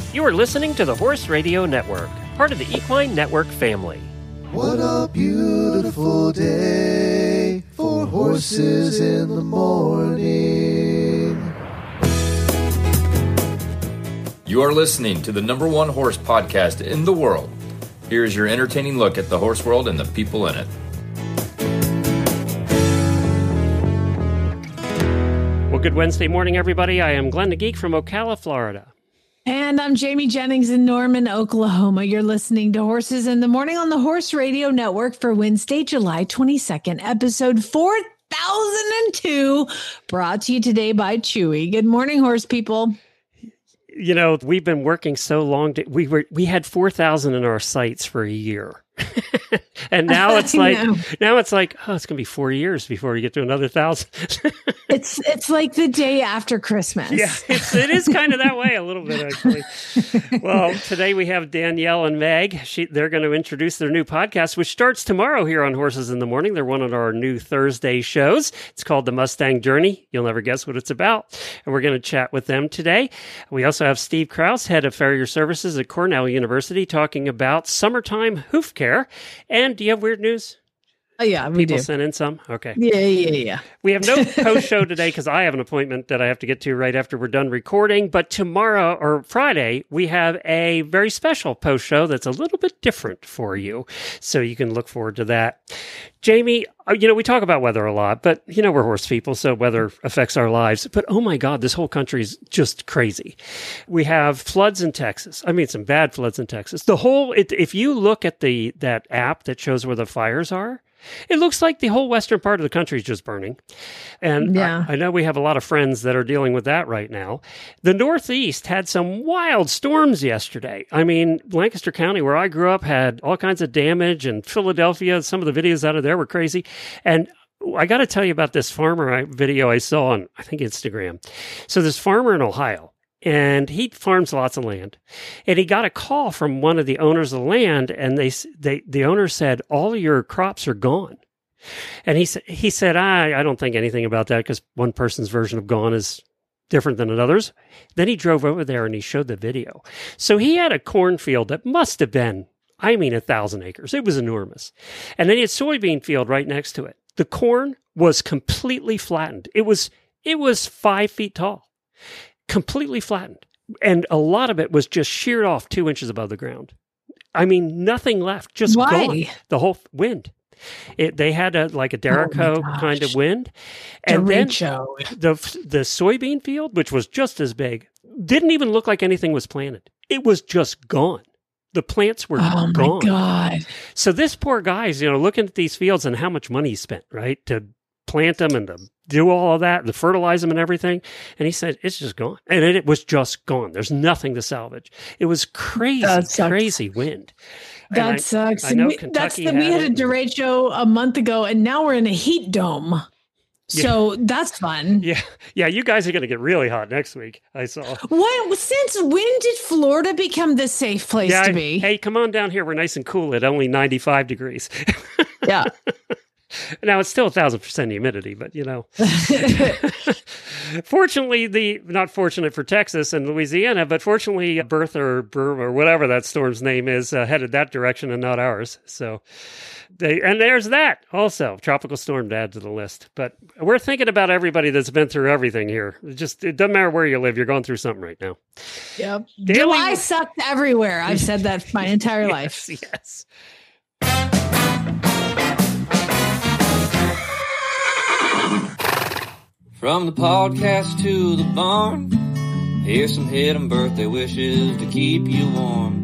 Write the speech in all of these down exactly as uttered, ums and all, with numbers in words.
You are listening to the Horse Radio Network, part of the Equine Network family. What a beautiful day for horses in the morning. You are listening to the number one horse podcast in the world. Here is your entertaining look at the horse world and the people in it. Well, good Wednesday morning, everybody. I am Glenn the Geek from Ocala, Florida. And I'm Jamie Jennings in Norman, Oklahoma. You're listening to Horses in the Morning on the Horse Radio Network for Wednesday, July twenty-second, episode four thousand two, brought to you today by Chewy. Good morning, horse people. You know, we've been working so long. To, we were we had four thousand in our sights for a year. And now it's like, now it's like, oh, it's going to be four years before we get to another thousand. It's it's like the day after Christmas. Yeah, it's, it is kind of that way a little bit, actually. Well, today we have Danielle and Meg. She, they're going to introduce their new podcast, which starts tomorrow here on Horses in the Morning. They're one of our new Thursday shows. It's called The Mustang Journey. You'll never guess what it's about. And we're going to chat with them today. We also have Steve Krause, head of farrier services at Cornell University, talking about summertime hoof care. And do you have weird news? Oh, yeah, we People do. sent in some? Okay. Yeah, yeah, yeah. We have no post-show today because I have an appointment that I have to get to right after we're done recording. But tomorrow, or Friday, we have a very special post-show that's a little bit different for you. So you can look forward to that. Jamie, you know, we talk about weather a lot, but, you know, we're horse people, so weather affects our lives. But, oh, my God, this whole country is just crazy. We have floods in Texas. I mean, some bad floods in Texas. The whole, it, if you look at the that app that shows where the fires are, it looks like the whole western part of the country is just burning. And yeah. I, I know we have a lot of friends that are dealing with that right now. The Northeast had some wild storms yesterday. I mean, Lancaster County, where I grew up, had all kinds of damage, and Philadelphia, some of the videos out of there were crazy. And I got to tell you about this farmer video I saw on, I think, Instagram. So this farmer in Ohio, and he farms lots of land. And he got a call from one of the owners of the land, and they, they the owner said, all of your crops are gone. And he, sa- he said, I, I don't think anything about that because one person's version of gone is different than another's. Then he drove over there and he showed the video. So he had a cornfield that must have been, I mean, a thousand acres. It was enormous. And then he had a soybean field right next to it. The corn was completely flattened. It was it was five feet tall. Completely flattened. And a lot of it was just sheared off two inches above the ground. I mean, nothing left, just Why? gone. The whole wind. It, they had a like a Dericho Oh kind of wind. And Derecho. then the, the soybean field, which was just as big, didn't even look like anything was planted. It was just gone. The plants were Oh, my gone. God. So this poor guy's, you know, looking at these fields and how much money he spent, right, to plant them and to do all of that, to fertilize them and everything. And he said, it's just gone. And it, it was just gone. There's nothing to salvage. It was crazy, crazy wind. That And I- sucks. I know we, Kentucky that's the, had we had it. a derecho a month ago, and now we're in a heat dome. So that's fun. Yeah. Yeah. You guys are going to get really hot next week. I saw. What, since when did Florida become the safe place Yeah. to I- be? Hey, come on down here. We're nice and cool at only ninety-five degrees. Yeah. Now, it's still a thousand percent humidity, but you know. Fortunately, the not fortunate for Texas and Louisiana, but fortunately, Bertha or Burma or whatever that storm's name is uh, headed that direction and not ours. So, they and there's that also tropical storm to add to the list. But we're thinking about everybody that's been through everything here. It just it doesn't matter where you live, you're going through something right now. Yep. Daily- July sucked everywhere. I've said that my entire Yes, life. yes. From the podcast to the barn, here's some hidden birthday wishes to keep you warm.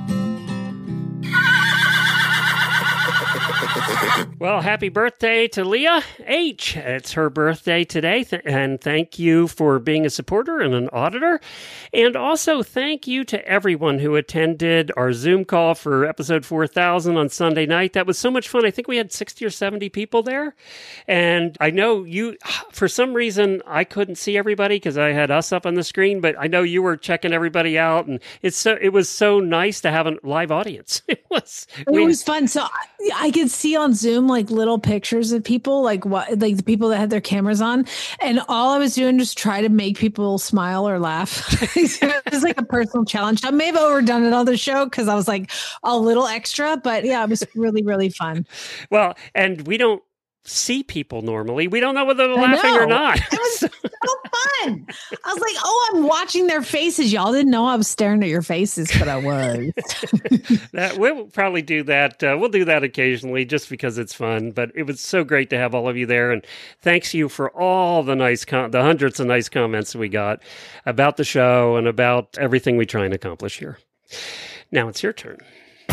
Well, happy birthday to Leah H. It's her birthday today, th- and thank you for being a supporter and an auditor. And also thank you to everyone who attended our Zoom call for episode four thousand on Sunday night. That was so much fun. I think we had sixty or seventy people there. And I know you, for some reason, I couldn't see everybody because I had us up on the screen, but I know you were checking everybody out. And it's so it was so nice to have a live audience. It was. It was fun. So I, I could see on Zoom like little pictures of people, like what, like the people that had their cameras on. And all I was doing was try to make people smile or laugh. It was like a personal challenge. I may have overdone it on the show because I was like a little extra, but yeah, it was really, really fun. Well, and we don't see people normally. We don't know whether they're laughing or not. It was so fun. I was like, oh, I'm watching their faces. Y'all didn't know I was staring at your faces, but I was. that, we'll probably do that. Uh, we'll do that occasionally just because it's fun. But it was so great to have all of you there. And thanks you for all the nice, com- the hundreds of nice comments we got about the show and about everything we try and accomplish here. Now it's your turn.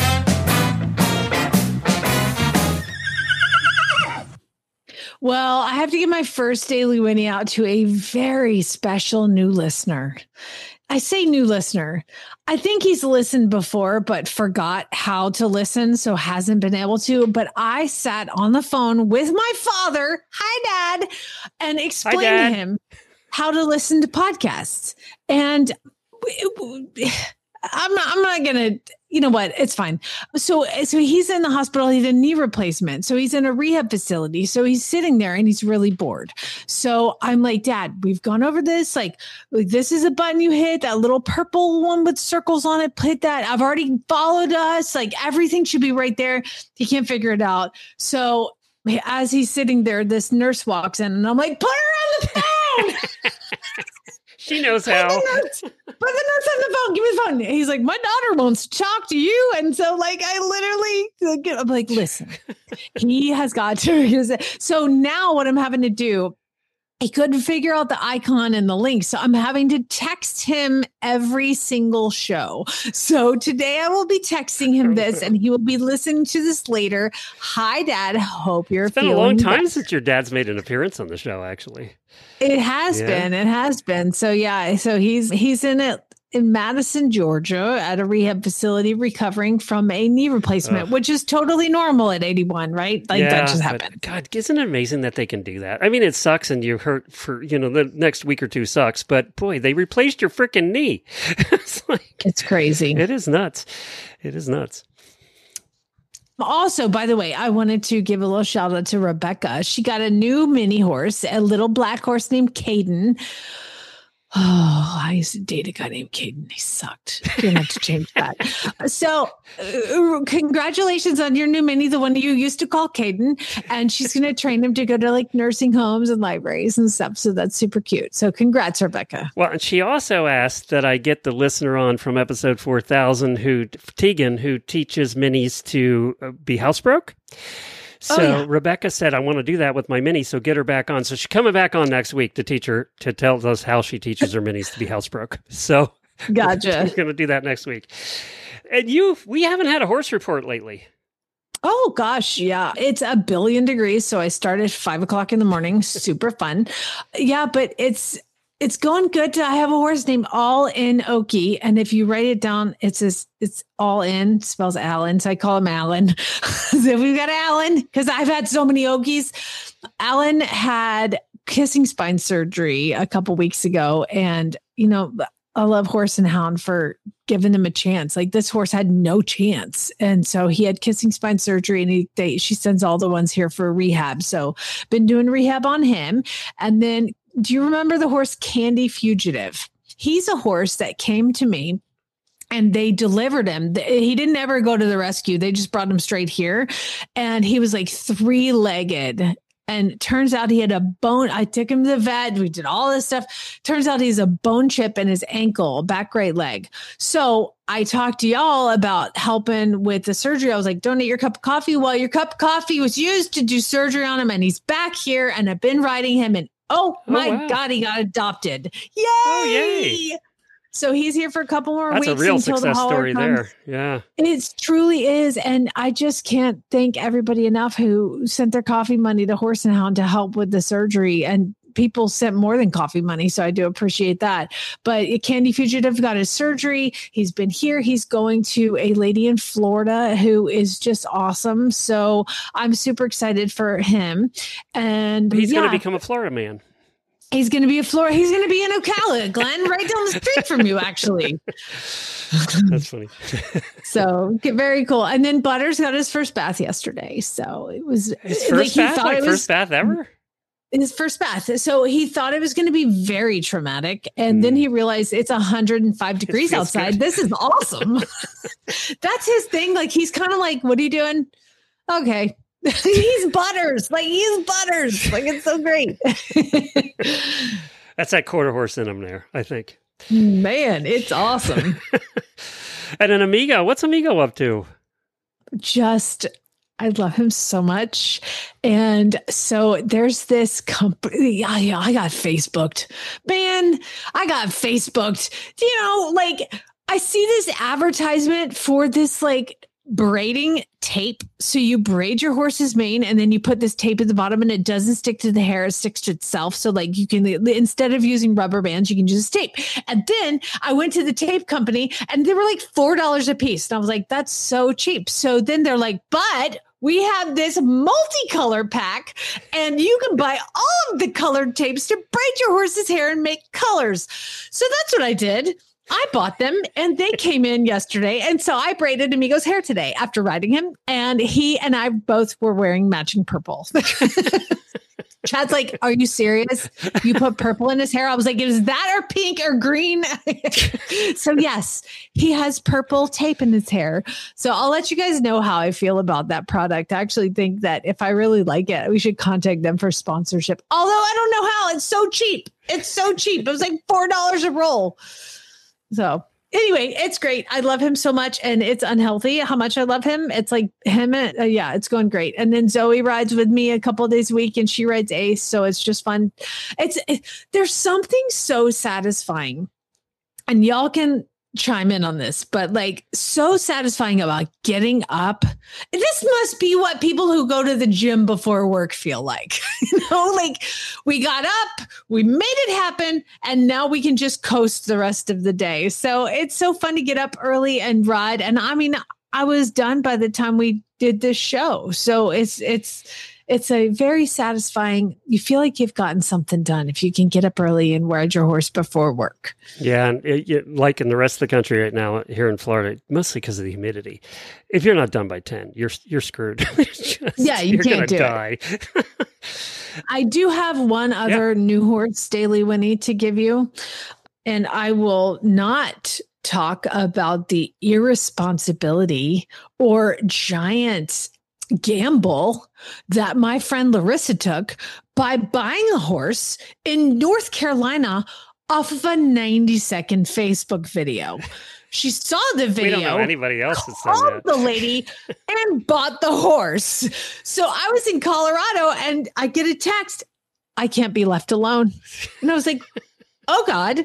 Well, I have to give my first Daily Winnie out to a very special new listener. I say new listener. I think he's listened before, but forgot how to listen, so hasn't been able to. But I sat on the phone with my father, hi, Dad, and explained Hi, Dad. to him how to listen to podcasts. And it, I'm not, I'm not going to, you know what? It's fine. So, so he's in the hospital. He did a knee replacement. So he's in a rehab facility. So he's sitting there and he's really bored. So I'm like, Dad, we've gone over this. Like, like this is a button you hit, that little purple one with circles on it. Hit that. I've already followed us. Like everything should be right there. He can't figure it out. So as he's sitting there, this nurse walks in and I'm like, put her on the phone. She knows how. Put the, nurse, put the nurse on the phone. Give me the phone. He's like, my daughter wants to talk to you. And so like, I literally, I'm like, listen, he has got to. So now what I'm having to do, he couldn't figure out the icon and the link. So I'm having to text him every single show. So today I will be texting him this and he will be listening to this later. Hi, Dad. Hope you're It's been feeling a long time better. since your dad's made an appearance on the show, actually. It has Yeah. been. It has been. So yeah. So he's he's in it in Madison, Georgia, at a rehab facility recovering from a knee replacement, Ugh. which is totally normal at eighty-one, right? Like Yeah, that just but happened. God, isn't it amazing that they can do that? I mean, it sucks and you hurt for, you know, the next week or two sucks, but boy, they replaced your freaking knee. It's like, It's crazy. it is nuts. It is nuts. Also, by the way, I wanted to give a little shout out to Rebecca. She got a new mini horse, a little black horse named Caden. Oh, I used to date a guy named Caden. He sucked. Didn't have to change that. So, uh, congratulations on your new mini, the one you used to call Caden. And she's going to train him to go to like nursing homes and libraries and stuff. So that's super cute. So, congrats, Rebecca. Well, and she also asked that I get the listener on from episode four thousand, who Tegan, who teaches minis to uh, be housebroke. So Oh, yeah. Rebecca said, I want to do that with my mini, so get her back on. So she's coming back on next week to teach her, to tell us how she teaches her minis to be housebroke. So Gotcha. we're going to do that next week. And you, we haven't had a horse report lately. Oh gosh, yeah. It's a billion degrees. So I started at five o'clock in the morning. Super fun. Yeah, but it's it's going good. I have a horse named All In Okie. And if you write it down, it says it's All In, spells Alan. So I call him Alan. So we've got Alan, because I've had so many Okies. Alan had kissing spine surgery a couple weeks ago. And, you know, I love Horse and Hound for giving him a chance. Like this horse had no chance. And so he had kissing spine surgery and he, they, she sends all the ones here for rehab. So been doing rehab on him. And then do you remember the horse Candy Fugitive? He's a horse that came to me and they delivered him. He didn't ever go to the rescue. They just brought him straight here. And he was like three-legged. And it turns out he had a bone. I took him to the vet. We did all this stuff. Turns out he's a bone chip in his ankle, back right leg. So I talked to y'all about helping with the surgery. I was like, donate your cup of coffee. Well, your cup of coffee was used to do surgery on him. And he's back here. And I've been riding him. And oh my Oh, wow. God, he got adopted. Yay! Oh, yay. So he's here for a couple more That's weeks a real until the success hauler story comes. there. Yeah. It truly is. And I just can't thank everybody enough who sent their coffee money to Horse and Hound to help with the surgery. And people sent more than coffee money. So I do appreciate that. But Candy Fugitive got his surgery. He's been here. He's going to a lady in Florida who is just awesome. So I'm super excited for him. And He's yeah, going to become a Florida man. He's going to be a Florida. He's going to be in Ocala, Glenn, right down the street from you, actually. That's funny. So very cool. And then Butters got his first bath yesterday. So it was his first like, bath, like it was, first bath ever. His first bath. So he thought it was going to be very traumatic. And mm. then he realized it's one hundred five degrees outside. Good. This is awesome. That's his thing. Like, he's kind of like, what are you doing? Okay. He's Butters. Like, he's Butters. Like, it's so great. That's that quarter horse in him there, I think. Man, it's awesome. And an Amigo. What's Amigo up to? Just, I love him so much. And so there's this company. I, I got Facebooked. Man, I got Facebooked. You know, like, I see this advertisement for this, like, braiding tape. So you braid your horse's mane and then you put this tape at the bottom and it doesn't stick to the hair, it sticks to itself. So like you can, instead of using rubber bands, you can use tape. And then I went to the tape company and they were like four dollars a piece. And I was like, that's so cheap. So then they're like, but we have this multicolor pack and you can buy all of the colored tapes to braid your horse's hair and make colors. So that's what I did. I bought them and they came in yesterday. And so I braided Amigo's hair today after riding him. And he and I both were wearing matching purple. Chad's like, are you serious? You put purple in his hair? I was like, is that or pink or green? So yes, he has purple tape in his hair. So I'll let you guys know how I feel about that product. I actually think that if I really like it, we should contact them for sponsorship. Although I don't know how. It's so cheap. It's so cheap. It was like four dollars a roll. So anyway, it's great. I love him so much and it's unhealthy how much I love him. It's like him. And, uh, yeah, it's going great. And then Zoe rides with me a couple of days a week and she rides Ace. So it's just fun. It's it, there's something so satisfying and y'all can chime in on this, but like so satisfying about getting up. This must be what people who go to the gym before work feel like, you know, like we got up, we made it happen, and now we can just coast the rest of the day. So it's so fun to get up early and ride. And I mean, I was done by the time we did this show. So it's, it's, It's a very satisfying, you feel like you've gotten something done if you can get up early and ride your horse before work. Yeah, and it, it, like in the rest of the country right now, here in Florida, mostly because of the humidity, if you're not done by ten, you're you're screwed. Just, yeah, you you're can't do die. it. I do have one other yeah. new horse daily Winnie to give you, and I will not talk about the irresponsibility or giant gamble that my friend Larissa took by buying a horse in North Carolina off of a ninety second Facebook video. She saw the video. We don't know anybody else that's done called that. The lady and bought the horse. So I was in Colorado and I get a text, I can't be left alone. And I was like, oh God,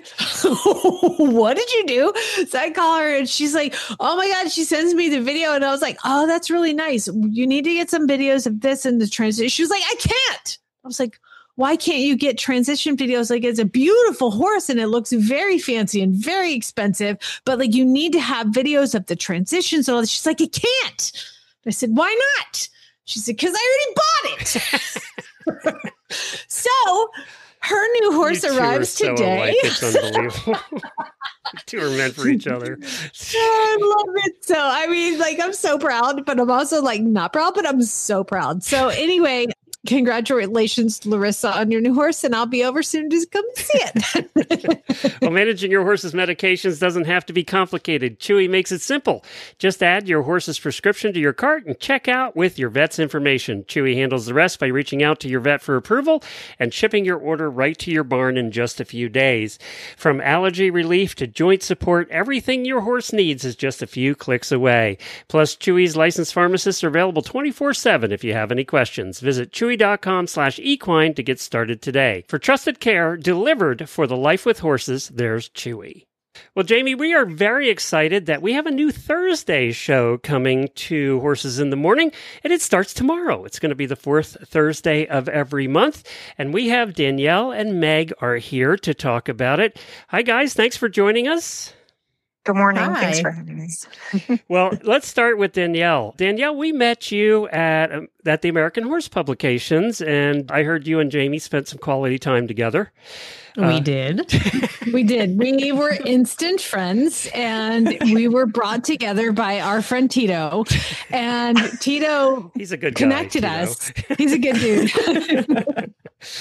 what did you do? So I call her and she's like, oh my God, she sends me the video. And I was like, oh, that's really nice. You need to get some videos of this and the transition. She was like, I can't. I was like, why can't you get transition videos? Like, it's a beautiful horse and it looks very fancy and very expensive, but like you need to have videos of the transitions. So she's like, I can't. I said, why not? She said, because I already bought it. So her new horse you arrives so today. Alike. It's unbelievable. You two are meant for each other. I love it. So, I mean, like, I'm so proud, but I'm also like not proud, but I'm so proud. So anyway, congratulations, Larissa, on your new horse, and I'll be over soon to come see it. Well, managing your horse's medications doesn't have to be complicated. Chewy makes it simple. Just add your horse's prescription to your cart and check out with your vet's information. Chewy handles the rest by reaching out to your vet for approval and shipping your order right to your barn in just a few days. From allergy relief to joint support, everything your horse needs is just a few clicks away. Plus, Chewy's licensed pharmacists are available twenty-four seven if you have any questions. Visit chewy.com slash equine to get started today. For trusted care delivered for the life with horses, there's Chewy. Well, Jamie, we are very excited that we have a new Thursday show coming to Horses in the Morning, and it starts tomorrow. It's going to be the fourth Thursday of every month, and we have Danielle and Meg are here to talk about it. Hi, guys. Thanks for joining us. Good morning. Hi. Thanks for having us. Well, let's start with Danielle. Danielle, we met you at um, at the American Horse Publications, and I heard you and Jamie spent some quality time together. We Uh, did. We did. We were instant friends, and we were brought together by our friend Tito. And Tito He's a good guy, connected Tito. us. He's a good dude.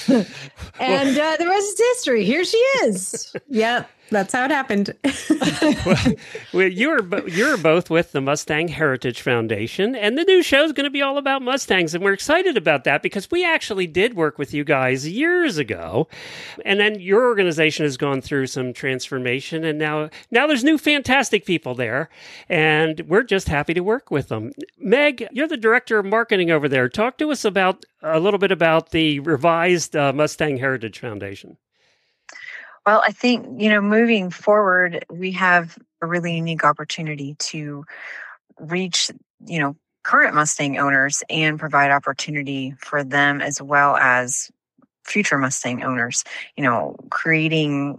And uh, the rest is history. Here she is. Yep. That's how it happened. well, well, you're bo- you're both with the Mustang Heritage Foundation, and the new show is going to be all about Mustangs, and we're excited about that because we actually did work with you guys years ago, and then your organization has gone through some transformation, and now now there's new fantastic people there, and we're just happy to work with them. Meg, you're the director of marketing over there. Talk to us about a little bit about the revised uh, Mustang Heritage Foundation. Well, I think, you know, moving forward, we have a really unique opportunity to reach, you know, current Mustang owners and provide opportunity for them as well as future Mustang owners, you know, creating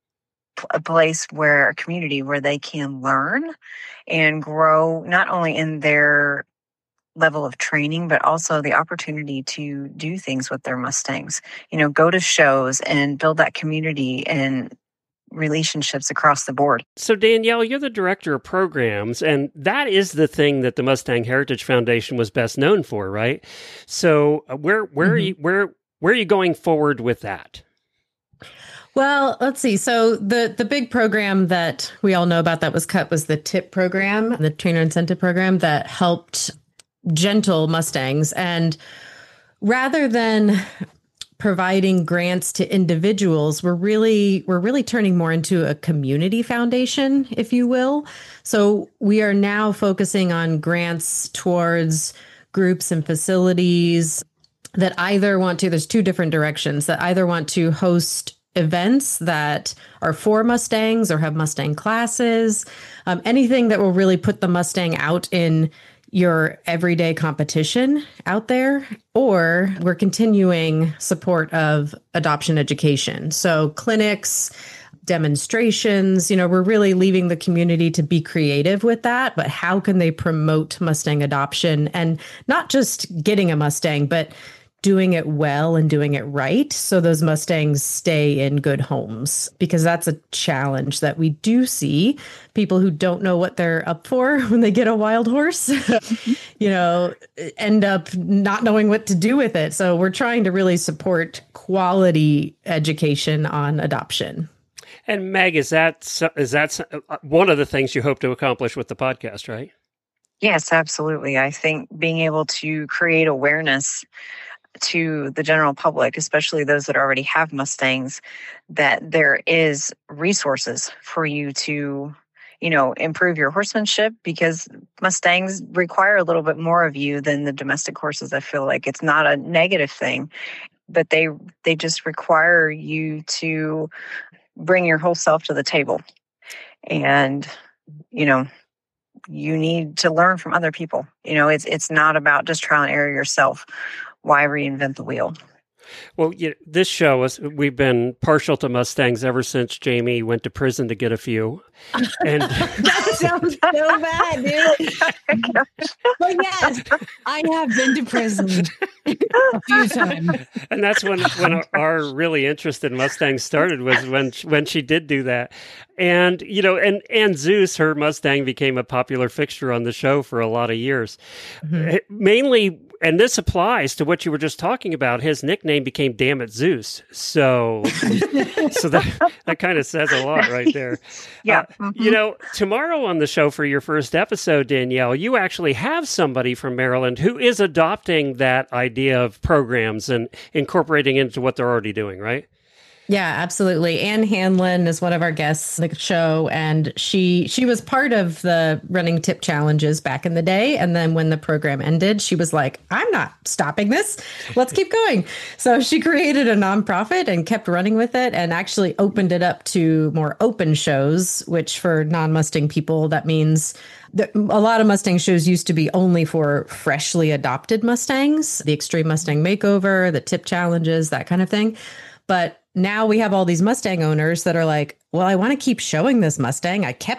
a place where a community where they can learn and grow not only in their level of training, but also the opportunity to do things with their Mustangs, you know, go to shows and build that community and relationships across the board. So Danielle, you're the director of programs, and that is the thing that the Mustang Heritage Foundation was best known for, right? So uh, where where Mm-hmm. are you where where are you going forward with that? Well, let's see. So the the big program that we all know about that was cut was the T I P program, the trainer incentive program that helped gentle Mustangs. And rather than providing grants to individuals, we're really we're really turning more into a community foundation, if you will. So we are now focusing on grants towards groups and facilities that either want to, there's two different directions, that either want to host events that are for Mustangs or have Mustang classes, um, anything that will really put the Mustang out in your everyday competition out there, or we're continuing support of adoption education. So clinics, demonstrations, you know, we're really leaving the community to be creative with that, but how can they promote Mustang adoption and not just getting a Mustang, but doing it well and doing it right so those Mustangs stay in good homes, because that's a challenge that we do see. People who don't know what they're up for when they get a wild horse, you know, end up not knowing what to do with it. So we're trying to really support quality education on adoption. And Meg, is that is that one of the things you hope to accomplish with the podcast, right? Yes, absolutely. I think being able to create awareness to the general public, especially those that already have Mustangs, that there is resources for you to, you know, improve your horsemanship, because Mustangs require a little bit more of you than the domestic horses. I feel like it's not a negative thing, but they they just require you to bring your whole self to the table. And, you know, you need to learn from other people. You know, it's it's not about just trial and error yourself. Why reinvent the wheel? Well, you know, this show is, we've been partial to Mustangs ever since Jamie went to prison to get a few. And That sounds so bad, dude. But yes, I have been to prison a few times. and that's when when our, our really interest in Mustangs started, was when when she did do that. And you know, and and Zeus, her Mustang, became a popular fixture on the show for a lot of years. Mm-hmm. Mainly, and this applies to what you were just talking about. His nickname became "Damn It Zeus." So, so that that kind of says a lot right there. Yeah. Uh, mm-hmm. You know, tomorrow on the show for your first episode, Danielle, you actually have somebody from Maryland who is adopting that idea of programs and incorporating it into what they're already doing, right? Yeah, absolutely. Ann Hanlon is one of our guests on the show, and she she was part of the running tip challenges back in the day. And then when the program ended, she was like, I'm not stopping this. Let's keep going. So she created a nonprofit and kept running with it, and actually opened it up to more open shows, which for non-Mustang people, that means that a lot of Mustang shows used to be only for freshly adopted Mustangs, the Extreme Mustang Makeover, the tip challenges, that kind of thing. But now we have all these Mustang owners that are like, well, I want to keep showing this Mustang. I kept it.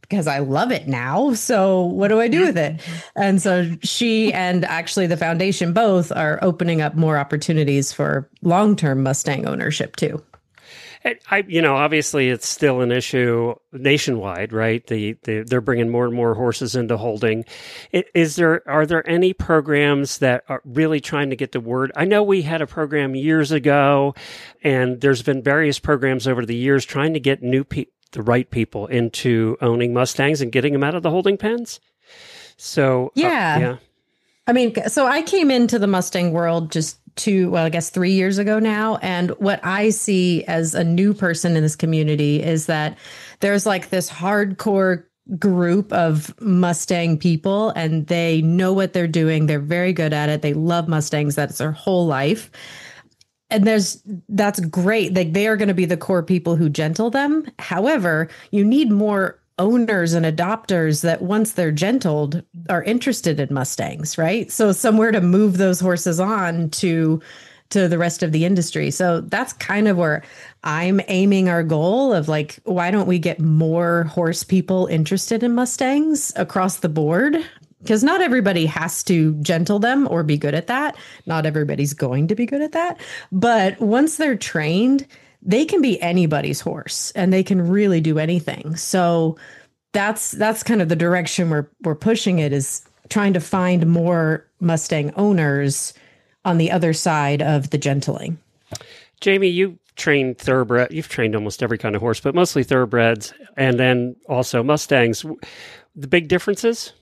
because I love it now. So what do I do with it? And so she and actually the foundation both are opening up more opportunities for long-term Mustang ownership too. I, you know, obviously it's still an issue nationwide, right? The, the they're bringing more and more horses into holding. It, is there are there any programs that are really trying to get the word? I know we had a program years ago, and there's been various programs over the years trying to get new pe- the right people into owning Mustangs and getting them out of the holding pens. So yeah, uh, yeah. I mean, so I came into the Mustang world just two, well, I guess three years ago now. And what I see as a new person in this community is that there's like this hardcore group of Mustang people, and they know what they're doing. They're very good at it. They love Mustangs. That's their whole life. And there's, that's great. Like they are going to be the core people who gentle them. However, you need more owners and adopters that once they're gentled are interested in Mustangs, right? So somewhere to move those horses on to to the rest of the industry. So that's kind of where I'm aiming our goal of like, why don't we get more horse people interested in Mustangs across the board? Because not everybody has to gentle them or be good at that. Not everybody's going to be good at that. But once they're trained, they can be anybody's horse and they can really do anything. So that's that's kind of the direction we're we're pushing it, is trying to find more Mustang owners on the other side of the gentling. Jamie, you trained thoroughbred. You've trained almost every kind of horse, but mostly thoroughbreds, and then also Mustangs. The big differences?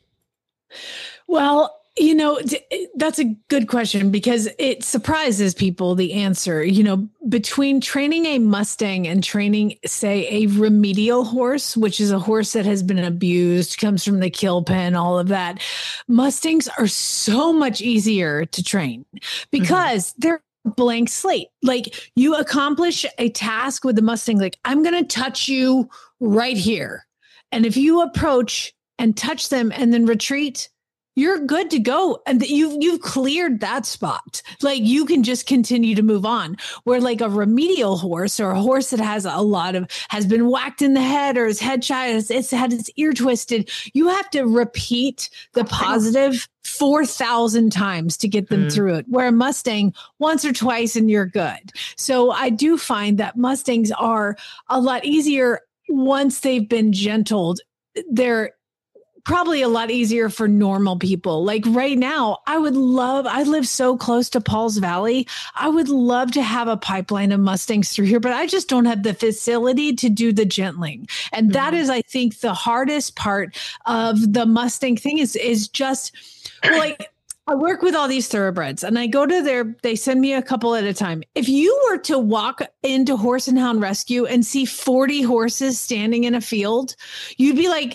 Well, you know, that's a good question because it surprises people, the answer. You know, between training a Mustang and training, say, a remedial horse, which is a horse that has been abused, comes from the kill pen, all of that, Mustangs are so much easier to train because mm-hmm. they're blank slate. Like you accomplish a task with the Mustang, like I'm going to touch you right here. And if you approach and touch them and then retreat, you're good to go. And you've, you've cleared that spot. Like you can just continue to move on. Where like a remedial horse or a horse that has a lot of, has been whacked in the head or his head shot, it's, it's had its ear twisted. You have to repeat the positive four thousand times to get them mm. through it. Where a Mustang, once or twice and you're good. So I do find that Mustangs are a lot easier once they've been gentled. They're probably a lot easier for normal people. Like right now, I would love, I live so close to Pauls Valley. I would love to have a pipeline of Mustangs through here, but I just don't have the facility to do the gentling. And mm-hmm. that is, I think, the hardest part of the Mustang thing is, is just like, I work with all these thoroughbreds and I go to their, they send me a couple at a time. If you were to walk into Horse and Hound Rescue and see forty horses standing in a field, you'd be like,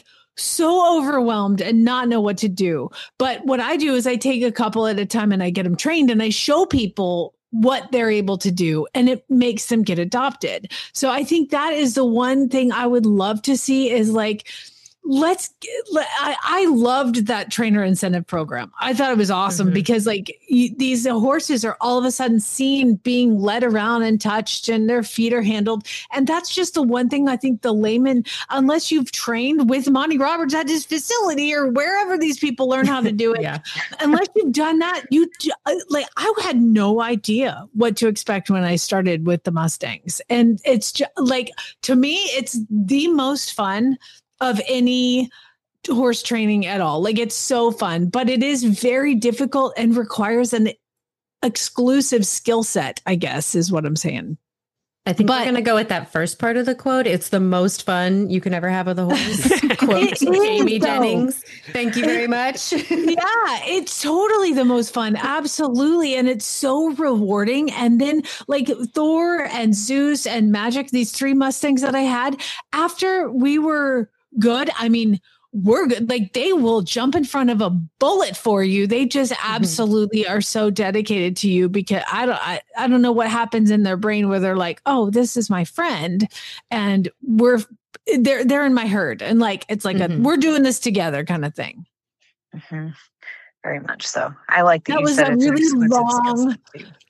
so overwhelmed and not know what to do. But what I do is I take a couple at a time and I get them trained and I show people what they're able to do, and it makes them get adopted. So I think that is the one thing I would love to see is like, let's let, I, I loved that trainer incentive program. I thought it was awesome mm-hmm. because like you, these horses are all of a sudden seen being led around and touched and their feet are handled. And that's just the one thing I think the layman, unless you've trained with Monty Roberts at his facility or wherever these people learn how to do it, yeah. unless you've done that, you like, I had no idea what to expect when I started with the Mustangs. And it's just like, to me, it's the most fun of any horse training at all. Like it's so fun, but it is very difficult and requires an exclusive skill set, I guess is what I'm saying. I think but, we're going to go with that first part of the quote. It's the most fun you can ever have with a horse. Quote Jamie Jennings. Thank you very much. Yeah, it's totally the most fun. Absolutely. And it's so rewarding. And then like Thor and Zeus and Magic, these three Mustangs that I had, after we were good, I mean, we're good. Like they will jump in front of a bullet for you. They just absolutely mm-hmm. are so dedicated to you because I don't, I, I don't know what happens in their brain where they're like, oh, this is my friend. And we're, they're, they're in my herd. And like, it's like mm-hmm. a, we're doing this together kind of thing. Mm-hmm. Very much so. I like that, that you was said a it's really long,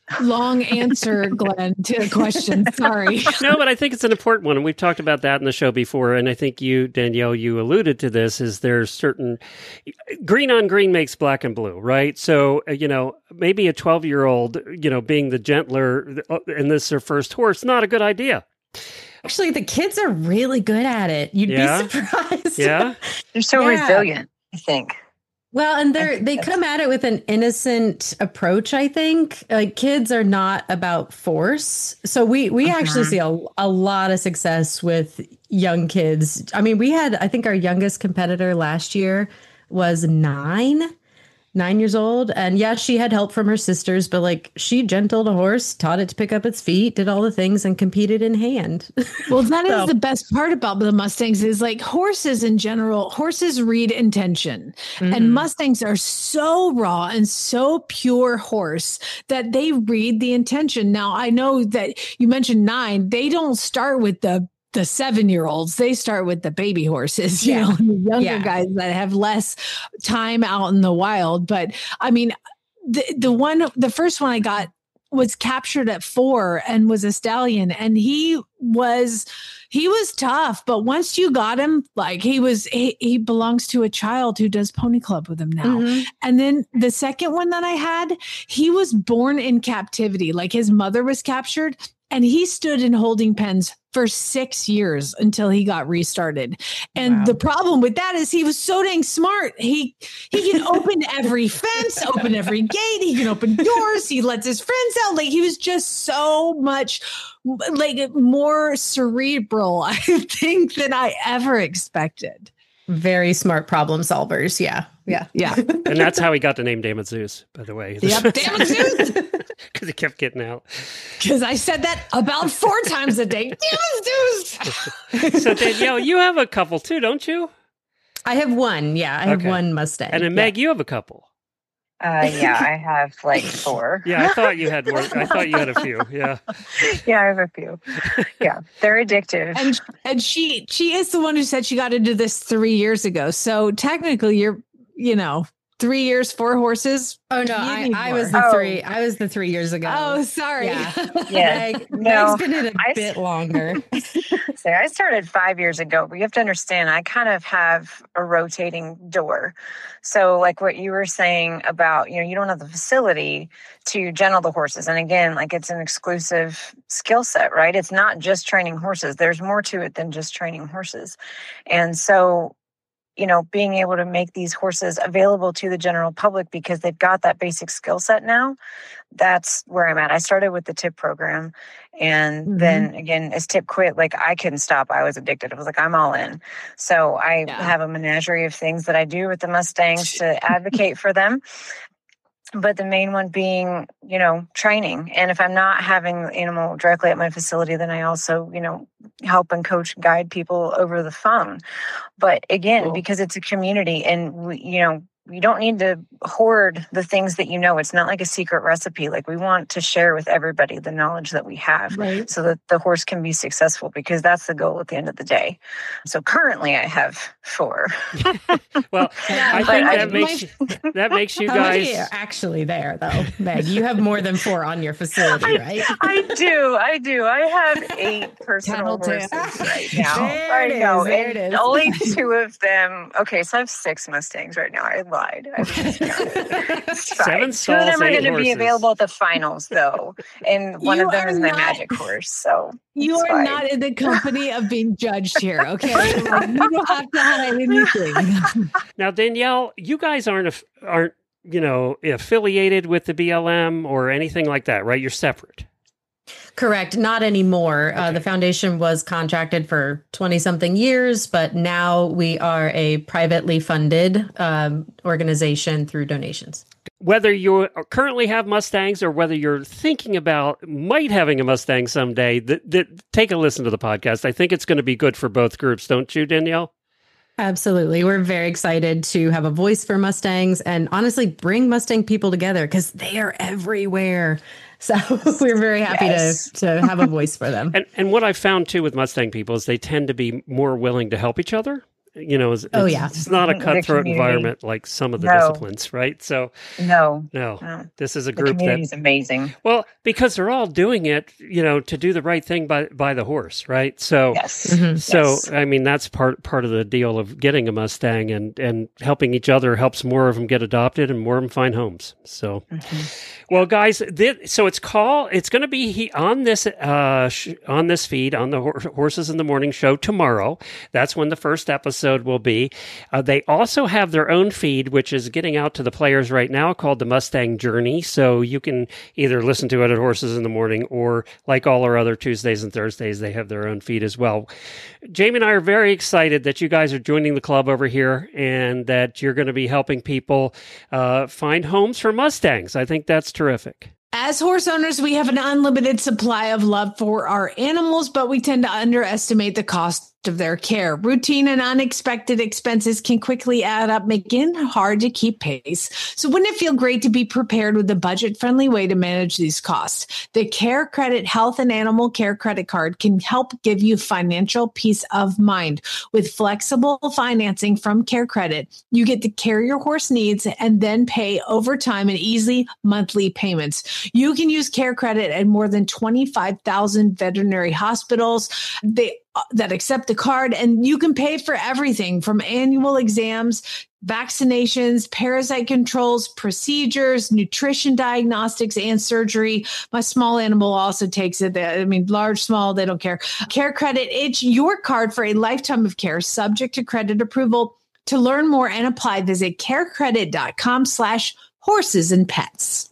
long answer, Glenn, to the question. Sorry. No, but I think it's an important one. And we've talked about that in the show before. And I think you, Danielle, you alluded to this, is there's certain green on green makes black and blue, right? So, uh, you know, maybe a twelve year old, you know, being the gentler uh, and this is their first horse, not a good idea. Actually, the kids are really good at it. You'd Yeah. be surprised. Yeah. They're so Yeah. resilient, I think. Well, and they're think they that's- come at it with an innocent approach, I think. Like kids are not about force. So we we actually Mhm. see a, a lot of success with young kids. I mean, we had, I think our youngest competitor last year was nine. Nine years old. And yeah, she had help from her sisters, but like she gentled a horse, taught it to pick up its feet, did all the things and competed in hand. Well, that is So- the best part about the Mustangs is like horses in general, horses read intention. Mhm. And Mustangs are so raw and so pure horse that they read the intention. Now, I know that you mentioned nine, they don't start with the the seven-year-olds, they start with the baby horses, you Yeah. know, the younger Yeah. guys that have less time out in the wild. But I mean, the the one, the first one I got was captured at four and was a stallion, and he was he was tough. But once you got him, like he was, he, he belongs to a child who does pony club with him now. Mhm. And then the second one that I had, he was born in captivity. Like his mother was captured and he stood in holding pens for six years until he got restarted. And Wow. the problem with that is he was so dang smart. He he can open every fence, open every gate. He can open doors. He lets his friends out. Like he was just so much like more cerebral, I think, than I ever expected. Very smart problem solvers. Yeah. Yeah. Yeah. And that's how he got the name Damn It Zeus, by the way. Yep. Damn it, Zeus. Because he kept getting out. Because I said that about four times a day. Damn it, Zeus. So Danielle, you have a couple too, don't you? I have one. Yeah. I have Okay. one Mustang. And then Yeah. Meg, you have a couple. Uh, yeah, I have like four. Yeah, I thought you had more. I thought you had a few. Yeah. Yeah, I have a few. Yeah, they're addictive. And and she she is the one who said she got into this three years ago. So technically, you're you know three years, four horses. Oh no, You I, need I more. was the Oh. three. I was the three years ago. Oh, sorry. Yeah. Yeah. Meg, No, Meg's been in a I s- bit longer. So I started five years ago, but you have to understand, I kind of have a rotating door. So like what you were saying about, you know, you don't have the facility to gentle the horses. And again, like it's an exclusive skill set, right? It's not just training horses. There's more to it than just training horses. And so, you know, being able to make these horses available to the general public because they've got that basic skill set now, that's where I'm at. I started with the TIP program. And Mhm. then again, as TIP quit, like I couldn't stop. I was addicted. I was like, I'm all in. So I Yeah. have a menagerie of things that I do with the Mustangs to advocate for them. But the main one being, you know, training. And if I'm not having the animal directly at my facility, then I also, you know, help and coach and guide people over the phone. But again, Cool. because it's a community and, we, you know, you don't need to hoard the things that you know. It's not like a secret recipe. Like we want to share with everybody the knowledge that we have Right. so that the horse can be successful because that's the goal at the end of the day. So currently I have four. Well, Yeah, I but think I- that makes you, that makes you How many guys. are actually there though, Meg? You have more than four on your facility, right? I do. I do. I have eight personal Tattletale. horses right now. There I it know. is, there and it is. only two of them. Okay, so I have six Mustangs right now. I lied. I miscounted. It's fine. Seven Two of stalls, them are eight going to be horses. available at the finals, though, and one You of them are is my not- magic horse. So You it's are fine. not in the company of being judged here, okay? Like, you don't have to hide anything. Now, Danielle, you guys aren't aff- aren't you know affiliated with the B L M or anything like that, right? You're separate. Correct. Not anymore. Uh, the foundation was contracted for twenty something years, but now we are a privately funded um, organization through donations. Whether you currently have Mustangs or whether you're thinking about might having a Mustang someday, th- th- take a listen to the podcast. I think it's going to be good for both groups, don't you, Danielle? Absolutely. We're very excited to have a voice for Mustangs and honestly bring Mustang people together because they are everywhere. So we're very happy Yes. to, to have a voice for them. And and what I've found too with Mustang people is they tend to be more willing to help each other. You know, it's, Oh, it's, yeah. it's not a The cutthroat community. environment like some of the No. disciplines, right? So, No, no, no. this is a The group community that, is amazing. well, because they're all doing it, you know, to do the right thing by by the horse, right? So, Yes. Mhm. so Yes. I mean, that's part part of the deal of getting a Mustang, and and helping each other helps more of them get adopted and more of them find homes. So, well, guys, this, so it's called. It's going to be he, on this uh, sh- on this feed on the Hor- Horses in the Morning show tomorrow. That's when the first episode will be. Uh, they also have their own feed, which is getting out to the players right now, called the Mustang Journey. So you can either listen to it at Horses in the Morning, or like all our other Tuesdays and Thursdays, they have their own feed as well. Jamie and I are very excited that you guys are joining the club over here, and that you're going to be helping people uh, find homes for Mustangs. I think that's terrific. As horse owners, we have an unlimited supply of love for our animals, but we tend to underestimate the cost of their care. Routine and unexpected expenses can quickly add up, making it hard to keep pace. So wouldn't it feel great to be prepared with a budget-friendly way to manage these costs? The Care Credit Health and Animal Care Credit Card can help give you financial peace of mind. With flexible financing from Care Credit, you get to care your horse needs and then pay over time in easy monthly payments. You can use Care Credit at more than twenty-five thousand veterinary hospitals. They that accept the card, and you can pay for everything from annual exams, vaccinations, parasite controls, procedures, nutrition diagnostics, and surgery. My small animal also takes it. I mean, large, small, they don't care. Care Credit, it's your card for a lifetime of care, subject to credit approval. To learn more and apply, visit carecredit.com slash horses and pets.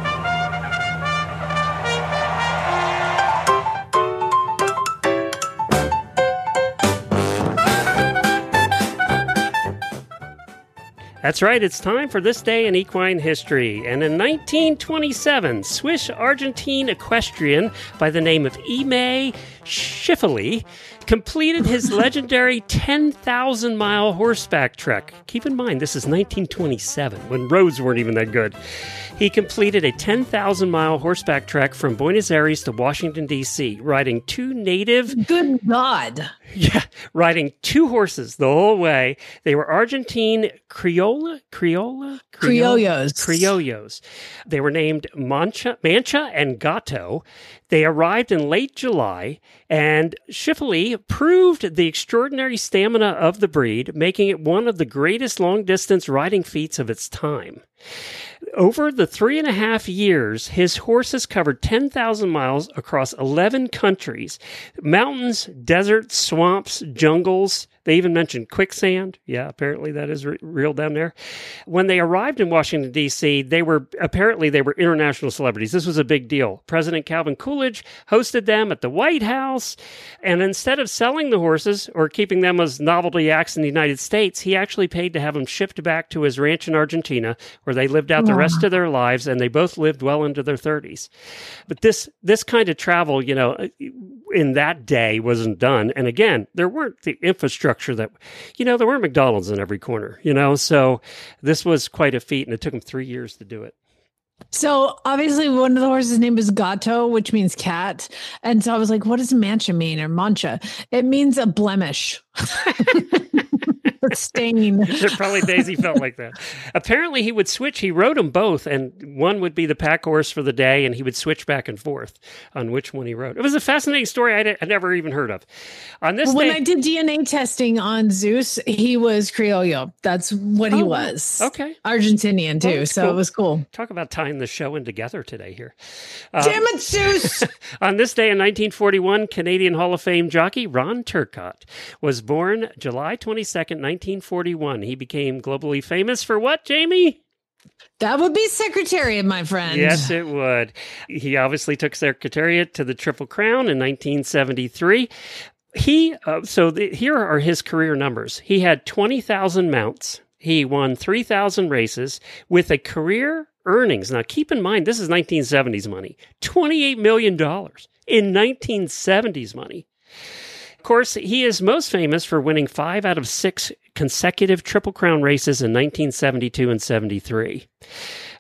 That's right, it's time for This Day in Equine History. And in nineteen twenty-seven, Swiss-Argentine equestrian by the name of Aimé Schiffeli completed his legendary ten thousand mile horseback trek. Keep in mind, this is nineteen twenty-seven, when roads weren't even that good. He completed a ten thousand mile horseback trek from Buenos Aires to Washington, D C, riding two native... Good God. Yeah, riding two horses the whole way. They were Argentine Criolla, Criolla, Criollos. Criollos. They were named Mancha, Mancha and Gato. They arrived in late July, and Schiffeli proved the extraordinary stamina of the breed, making it one of the greatest long-distance riding feats of its time. Over the three and a half years, his horses covered ten thousand miles across eleven countries, mountains, deserts, swamps, jungles. They even mentioned quicksand. Yeah, apparently that is re- real down there. When they arrived in Washington, D C, they were apparently they were international celebrities. This was a big deal. President Calvin Coolidge hosted them at the White House, and instead of selling the horses or keeping them as novelty acts in the United States, he actually paid to have them shipped back to his ranch in Argentina, where they lived out the rest of their lives, and they both lived well into their thirties. But this this kind of travel, you know, in that day wasn't done. And again, there weren't the infrastructure that, you know, there weren't McDonald's in every corner, you know, so this was quite a feat, and it took him three years to do it. So obviously one of the horses' name is Gato, which means cat. And so I was like, what does mancha mean, or mancha? It means a blemish. A stain. Probably Daisy felt like that. Apparently he would switch. He rode them both, and one would be the pack horse for the day, and he would switch back and forth on which one he rode. It was a fascinating story I'd, I'd never even heard of. On this When day, I did D N A testing on Zeus, he was Criollo. That's what he Oh, was. okay. Argentinian too. Oh, that's so cool. it was cool. Talk about tying the show in together today here. Uh, Damn it, Zeus! On this day in nineteen forty-one, Canadian Hall of Fame jockey Ron Turcotte was born July twenty-second, nineteen forty-one. He became globally famous for what, Jamie? That would be Secretariat, my friend. Yes, it would. He obviously took Secretariat to the Triple Crown in nineteen seventy-three. He uh, so the, here are his career numbers. He had twenty thousand mounts. He won three thousand races with a career earnings. Now, keep in mind, this is nineteen seventies money. twenty-eight million dollars in nineteen seventies money. Of course, he is most famous for winning five out of six consecutive Triple Crown races in nineteen seventy-two and seventy-three.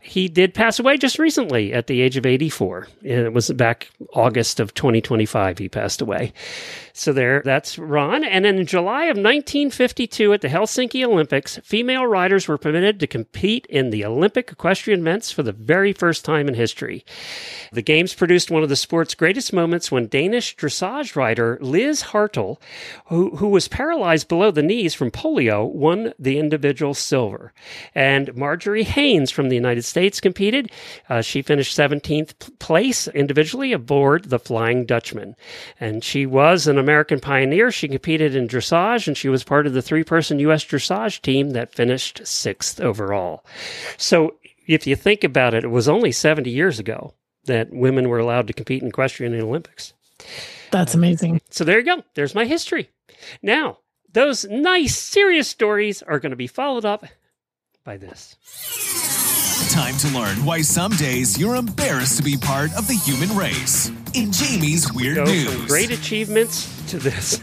he did pass away just recently at the age of eighty-four. And it was back August of twenty twenty-five he passed away. So there, that's Ron. And in July of nineteen fifty-two at the Helsinki Olympics, female riders were permitted to compete in the Olympic equestrian events for the very first time in history. The Games produced one of the sport's greatest moments when Danish dressage rider Liz Hartel, who, who was paralyzed below the knees from polio, won the individual silver. And Marjorie Haynes from the United States competed. Uh, she finished seventeenth place individually aboard the Flying Dutchman. And she was an American pioneer. She competed in dressage, and she was part of the three-person U S dressage team that finished sixth overall. So if you think about it, it was only seventy years ago that women were allowed to compete in equestrian in the Olympics. That's amazing. So there you go. There's my history. Now, those nice, serious stories are going to be followed up by this. Time to learn why some days you're embarrassed to be part of the human race. In Jamie's Weird Go News. From great achievements to this.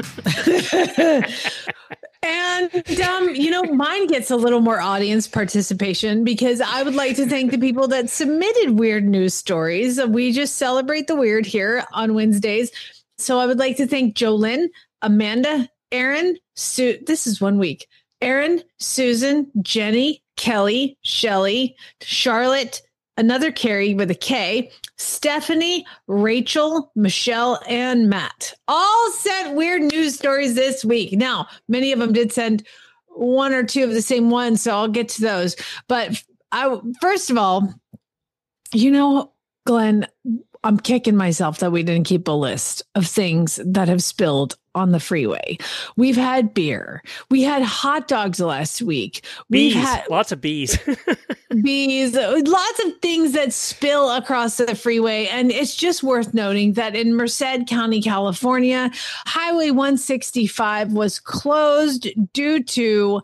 And, um, you know, mine gets a little more audience participation because I would like to thank the people that submitted weird news stories. We just celebrate the weird here on Wednesdays. So I would like to thank Jolynn, Amanda, Aaron, Sue. This is one week. Aaron, Susan, Jenny, Kelly, Shelly, Charlotte, another Carrie with a K, Stephanie, Rachel, Michelle, and Matt all sent weird news stories this week. Now, many of them did send one or two of the same ones, so I'll get to those. But I, first of all, you know, Glenn, I'm kicking myself that we didn't keep a list of things that have spilled on the freeway. We've had beer. We had hot dogs last week. Bees, We've had lots of bees. bees, lots of things that spill across the freeway. And it's just worth noting that in Merced County, California, Highway one sixty-five was closed due to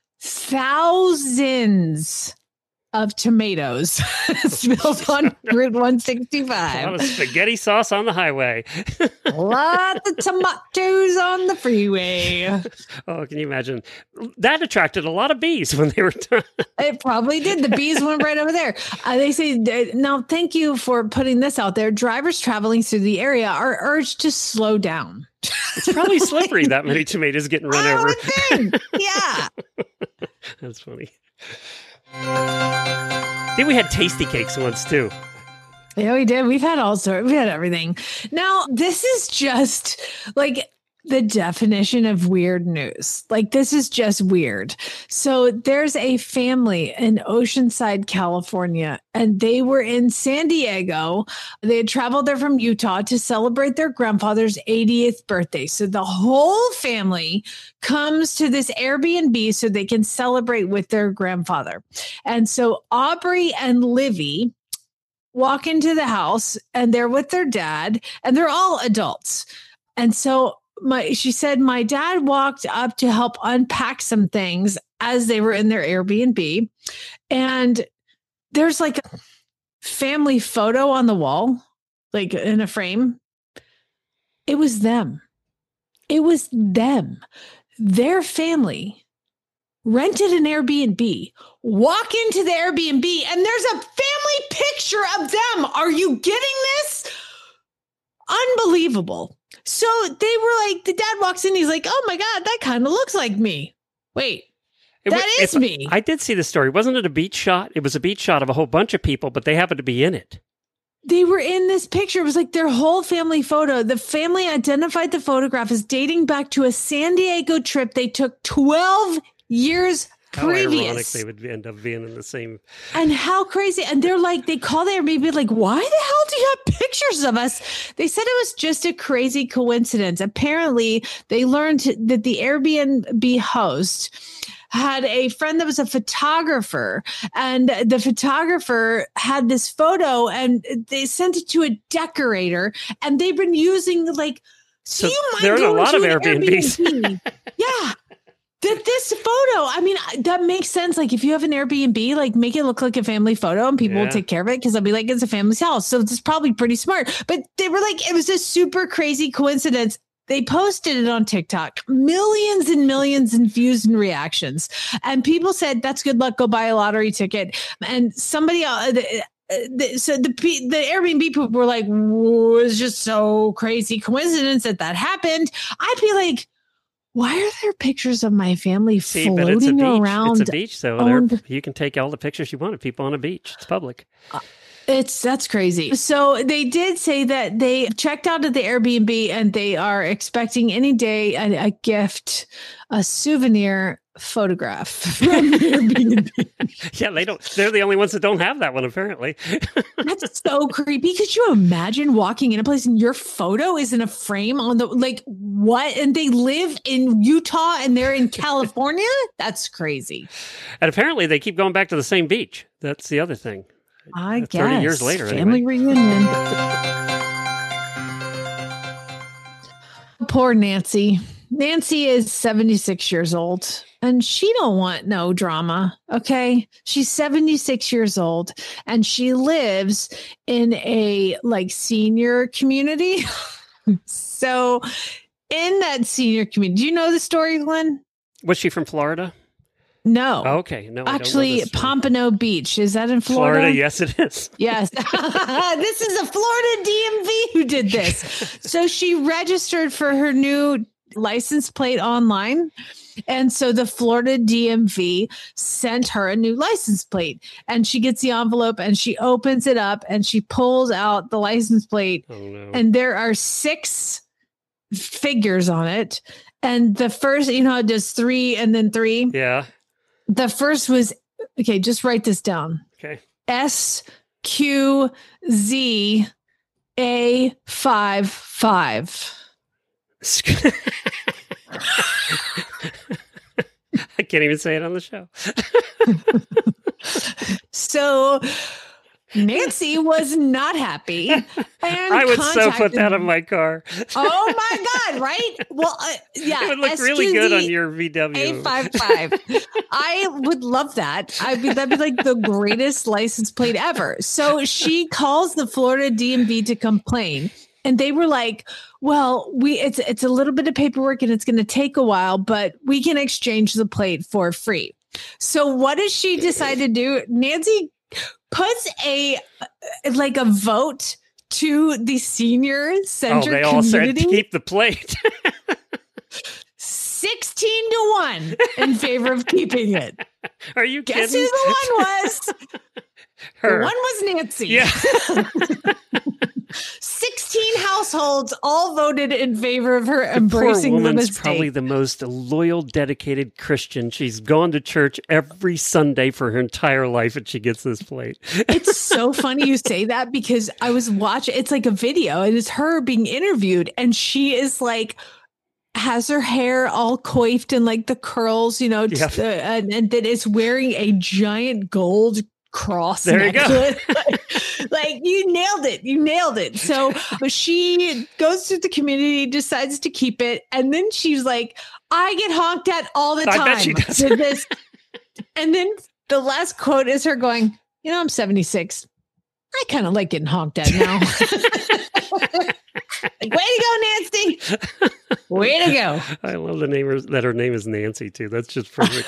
thousands of tomatoes spilled on Route one sixty-five. A lot of spaghetti sauce on the highway. Lots of tomatoes on the freeway. Oh, can you imagine? That attracted a lot of bees when they were done. It probably did. The bees went right over there. Uh, they say, now, thank you for putting this out there. Drivers traveling through the area are urged to slow down. It's probably slippery, that many tomatoes getting run I over. would think. Yeah. That's funny. Then we had tasty cakes once too. Yeah, we did. We've had all sorts. We had everything. Now, this is just like the definition of weird news. Like, this is just weird. So there's a family in Oceanside, California, and they were in San Diego. They had traveled there from Utah to celebrate their grandfather's eightieth birthday. So the whole family comes to this Airbnb so they can celebrate with their grandfather. And so Aubrey and Livy walk into the house and they're with their dad, and they're all adults. And so My, she said, my dad walked up to help unpack some things as they were in their Airbnb. And there's like a family photo on the wall, like in a frame. It was them. It was them. Their family rented an Airbnb, walk into the Airbnb, and there's a family picture of them. Are you getting this? Unbelievable. So they were like, the dad walks in, he's like, oh my God, that kind of looks like me. Wait, It, that is me. I did see the story. Wasn't it a beach shot? It was a beach shot of a whole bunch of people, but they happened to be in it. They were in this picture. It was like their whole family photo. The family identified the photograph as dating back to a San Diego trip they took twelve years How ironic previous. they would end up being in the same. And how crazy. And they're like, they call their Airbnb like, why the hell do you have pictures of us? They said it was just a crazy coincidence. Apparently, they learned that the Airbnb host had a friend that was a photographer, and the photographer had this photo and they sent it to a decorator, and they've been using like, So do you mind there are a going lot to of an Airbnbs. Airbnb? Yeah. That this photo, I mean, that makes sense. Like, if you have an Airbnb, like, make it look like a family photo and people Yeah. will take care of it because they'll be like, it's a family's house. So it's probably pretty smart. But they were like, it was a super crazy coincidence. they posted it on TikTok, millions and millions in views and reactions. And people said, that's good luck. Go buy a lottery ticket. And somebody else, The, so the the Airbnb people were like, it was just so crazy coincidence that that happened. I'd be like, why are there pictures of my family See, floating but it's a beach. around? It's a beach, so there, you can take all the pictures you want of people on a beach. It's public. Uh, It's that's crazy. So they did say that they checked out at the Airbnb and they are expecting any day a, a gift, a souvenir photograph from Airbnb. Yeah, they don't. They're the only ones that don't have that one, apparently. That's so creepy. Could you imagine walking in a place and your photo is in a frame on the like what? And they live in Utah and they're in California? That's crazy. And apparently, they keep going back to the same beach. That's the other thing. I guess. thirty years later, family anyway. reunion. Poor Nancy. Nancy is seventy-six years old and she don't want no drama. Okay. She's seventy-six years old and she lives in a like senior community. So in that senior community, do you know the story, Glenn? Was she from Florida? No. Oh, okay. No, I actually, don't know this story. Pompano Beach. Is that in Florida? Florida, yes, it is. Yes. This is a Florida D M V who did this. So she registered for her new license plate online. And so the Florida D M V sent her a new license plate and she gets the envelope and she opens it up and she pulls out the license plate. Oh, no. And there are six figures on it. And the first, you know, it does three and then three. Yeah. The first was, okay, just write this down. Okay. S Q Z A five five. I can't even say it on the show. So Nancy was not happy. And I would so put that on my car. Oh my God, right? Well, uh, yeah. It would look really good on your V W. eight five five. I would love that. I'd be, that'd be like the greatest license plate ever. So she calls the Florida D M V to complain. And they were like, well, we it's it's a little bit of paperwork and it's going to take a while, but we can exchange the plate for free. So what does she decide to do? Nancy puts a like a vote to the senior center oh, they all said community. to keep the plate. sixteen to one in favor of keeping it. Are you Guess kidding? who the one was? Her. The one was Nancy. Yeah. sixteen households all voted in favor of her The embracing poor the woman's mistake. probably the most loyal, dedicated Christian. She's gone to church every Sunday for her entire life, and she gets this plate. It's so funny you say that because I was watching, it's like a video and it's her being interviewed and she is like, has her hair all coiffed and like the curls, you know, Yeah. uh, and, and then is wearing a giant gold cross There you go. necklace. like, like you nailed it. You nailed it. So she goes to the community, decides to keep it. And then she's like, I get honked at all the I time. bet she does. with this. And then the last quote is her going, you know, I'm seventy-six. I kind of like getting honked at now. Like, way to go, Nancy. Way to go. I love the name her- that her name is Nancy, too. That's just perfect.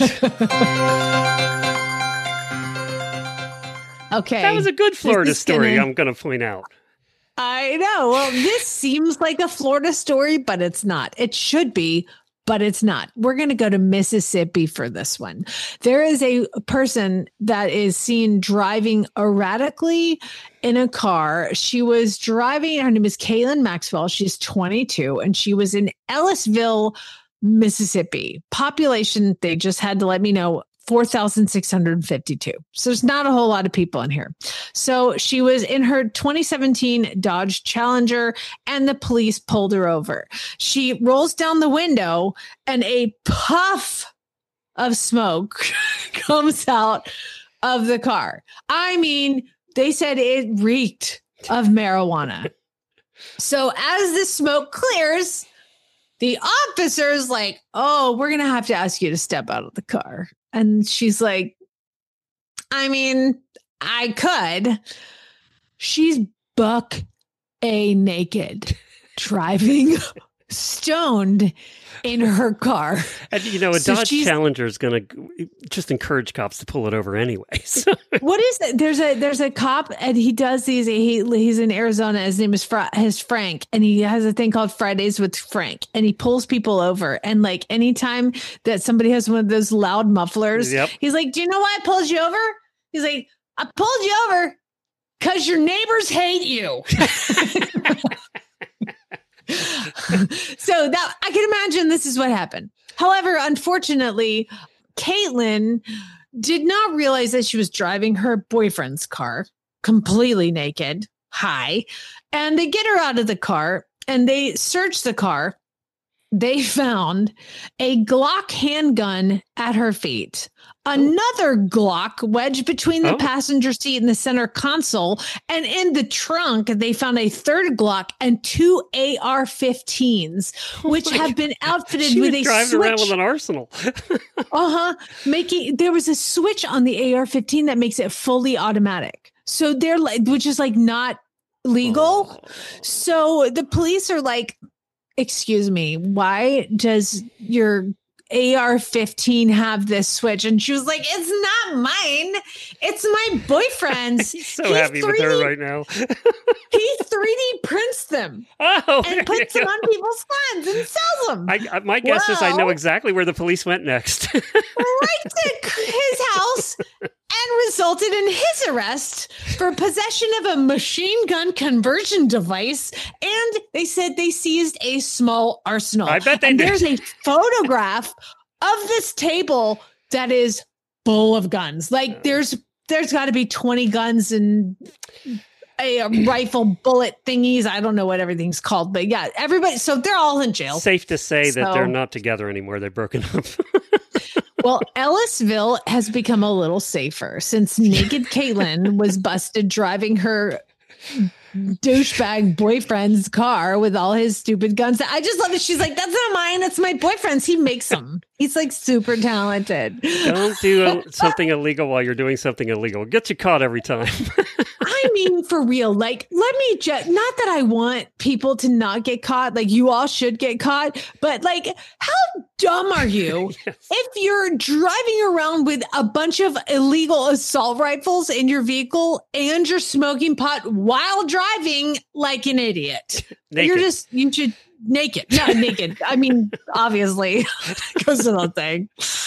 Okay. That was a good Florida This is story, gonna- I'm going to point out. I know. Well, this seems like a Florida story, but it's not. It should be, but it's not. We're going to go to Mississippi for this one. There is a person that is seen driving erratically in a car. She was driving, her name is Kaylin Maxwell. She's twenty-two, and she was in Ellisville, Mississippi. Population, they just had to let me know, four thousand six hundred fifty-two. So there's not a whole lot of people in here. So she was in her twenty seventeen Dodge Challenger and the police pulled her over. She rolls down the window and a puff of smoke comes out of the car. I mean, they said it reeked of marijuana. So as the smoke clears, the officer's like, oh, we're going to have to ask you to step out of the car. And she's like, I mean, I could. She's buck a naked driving stoned in her car. And, you know, a So Dodge she's- Challenger is going to just encourage cops to pull it over anyway. So, What is it? There's a there's a cop and he does these. He he's in Arizona. His name is Fra- his Frank, and he has a thing called Fridays with Frank, and he pulls people over. And like anytime that somebody has one of those loud mufflers, Yep. he's like, "Do you know why I pulled you over?" He's like, "I pulled you over because your neighbors hate you." So that I can imagine this is what happened. However, unfortunately, Caitlin did not realize that she was driving her boyfriend's car completely naked. Hi. And they get her out of the car and they search the car. They found a Glock handgun at her feet, another Glock wedged between the Oh. passenger seat and the center console. And in the trunk, they found a third Glock and two A R fifteens, which my have been outfitted she with was a driving around with switch. an arsenal. Uh-huh. Making there was a switch on the A R fifteen that makes it fully automatic. So they're like, which is like not legal. Oh. So the police are like, excuse me, why does your A R fifteen have this switch? And she was like, it's not mine. It's my boyfriend's. He's so He happy with her 3D right now. He three D prints them Oh, there and puts you them go. on people's phones and sells them. I, I, my guess is I know Well- exactly where the police went next. Right to his house and resulted in his arrest for possession of a machine gun conversion device. And they said they seized a small arsenal. I bet they and did. There's a photograph of this table that is full of guns. Like there's there's got to be twenty guns and a, a rifle bullet thingies. I don't know what everything's called, but yeah, everybody. So they're all in jail. Safe to say that So- they're not together anymore. They're broken up. Well, Ellisville has become a little safer since naked Caitlin was busted driving her douchebag boyfriend's car with all his stupid guns. I just love it. She's like, that's not mine. It's my boyfriend's. He makes them. He's like super talented. Don't do something illegal while you're doing something illegal. Get you caught every time. I mean, for real, like, let me just, not that I want people to not get caught. Like, you all should get caught, but like, how dumb are you Yes. if you're driving around with a bunch of illegal assault rifles in your vehicle and you're smoking pot while driving like an idiot? Naked. You're just, you should, naked, not naked. I mean, obviously, goes without saying.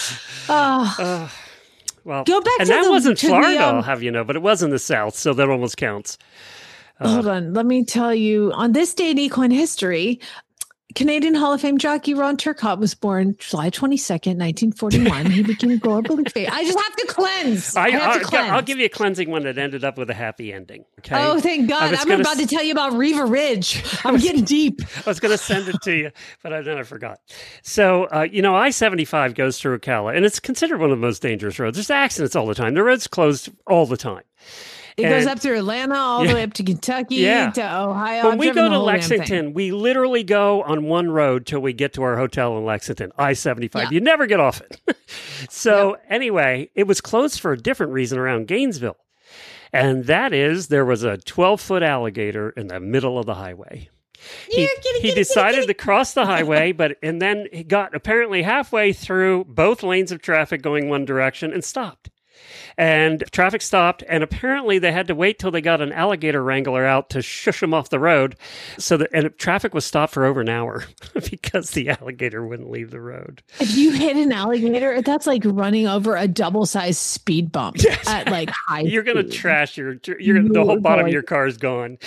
Oh, Uh, well, Go back and to that the- wasn't to the, Florida, um, I'll have you know, but it was in the South, so that almost counts. Uh, Hold on. Let me tell you, on this day in equine history, Canadian Hall of Fame jockey Ron Turcotte was born July twenty-second, nineteen forty-one. He became globally famous. I just have to cleanse. I, I, have I'll, to cleanse. I'll give you a cleansing one that ended up with a happy ending. Okay. Oh, thank I God. was I'm gonna about s- to tell you about Riva Ridge. I'm getting deep. I was going to send it to you, but I, then I forgot. So, uh, you know, I seventy-five goes through Ocala, and it's considered one of the most dangerous roads. There's accidents all the time. The road's closed all the time. It And- goes up through Atlanta, all Yeah. the way up to Kentucky, Yeah. to Ohio. When I've we driven go the to whole damn thing. Lexington, we literally go on one road till we get to our hotel in Lexington, I seventy-five. Yeah. You never get off it. So anyway, it was closed for a different reason around Gainesville. And that is there was a twelve-foot alligator in the middle of the highway. He, Yeah, get it, he get it, decided get it, to cross the highway, but and then he got apparently halfway through both lanes of traffic going one direction and stopped. And traffic stopped, and apparently they had to wait till they got an alligator wrangler out to shush him off the road. So that and traffic was stopped for over an hour because the alligator wouldn't leave the road. If you hit an alligator, that's like running over a double-sized speed bump at like high You're going to speed. trash your, you're gonna, the whole You're bottom of going- your car is gone.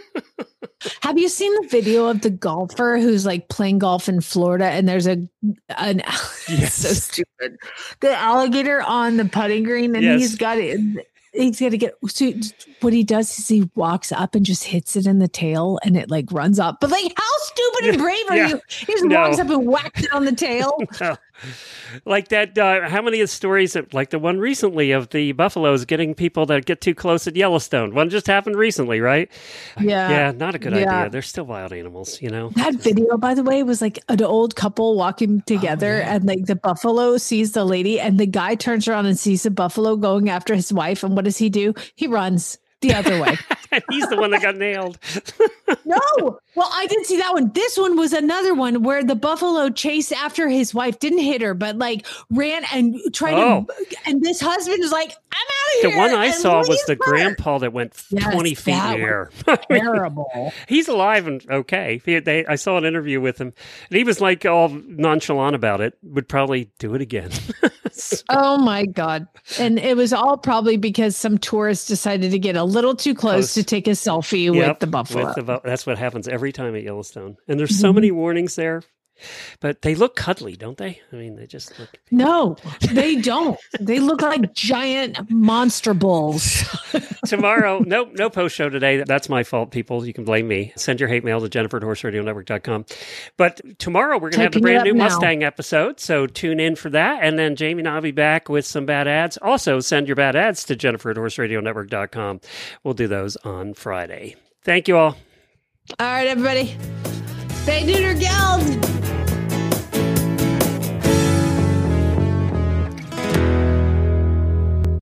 Have you seen the video of the golfer who's like playing golf in Florida and there's a an Yes. so stupid. The alligator on the putting green and Yes. he's got it he's got to get so what he does is he walks up and just hits it in the tail and it like runs up. But like how stupid and brave are Yeah. you? He just No. walks up and whacks it on the tail. No. Like that, uh, how many of the stories, that, like the one recently of the buffaloes getting people that get too close at Yellowstone? One just happened recently, right? Yeah. Yeah, not a good Yeah. idea. They're still wild animals, you know? That video, by the way, was like an old couple walking together, and like the buffalo sees the lady, and the guy turns around and sees the buffalo going after his wife. And what does he do? He runs the other way. And he's the one that got nailed. No. Well, I didn't see that one. This one was another one where the buffalo chased after his wife, didn't hit her, but like ran and tried Oh. to. And this husband was like, I'm out of The here. one I and saw was leaves the her. grandpa that went Yes, twenty feet in that the air. was Terrible. He's alive and okay. He, they, I saw an interview with him, and he was like all nonchalant about it. Would probably do it again. Oh my God. And it was all probably because some tourist decided to get a little too close, Close. to take a selfie Yep, with the buffalo. with the bu- that's what happens every time at Yellowstone. And there's so many warnings there, but they look cuddly, don't they? I mean, they just look. No, they don't. They look like giant monster bulls. Tomorrow, no, no post show today. That's my fault, people. You can blame me. Send your hate mail to Jennifer at horse radio network dot com. But tomorrow we're going to have the Typing it brand up new now. Mustang episode. So tune in for that. And then Jamie and I'll be back with some bad ads. Also, send your bad ads to Jennifer at horse radio network dot com. We'll do those on Friday. Thank you all. All right, everybody. Stay neuter, gals.